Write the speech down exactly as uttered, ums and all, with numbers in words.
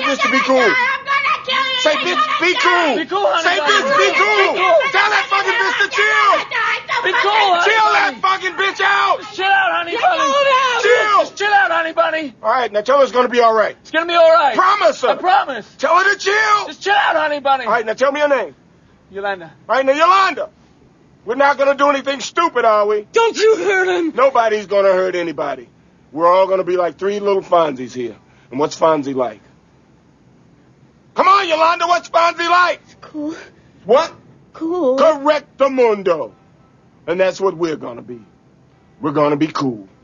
bitch to be cool. I'm gonna kill you. Say, bitch, be cool. Be cool, honey. Say, bitch, be cool. Tell that fucking bitch to chill. Be cool, honey. Chill that fucking bitch out. Just chill out, honey bunny. Chill. Just chill out, honey bunny. All right, now tell her it's going to be all right. It's gonna be all right. Promise her. I promise. Tell her to chill. Just chill out, honey bunny. All right, now tell me your name. Yolanda. All right, now, Yolanda. We're not going to do anything stupid, are we? Don't you hurt him. Nobody's going to hurt anybody. We're all going to be like three little Fonzies here. And what's Fonzie like? Come on, Yolanda, what's Fonzie like? Cool. What? Cool. Correctamundo. And that's what we're going to be. We're going to be cool.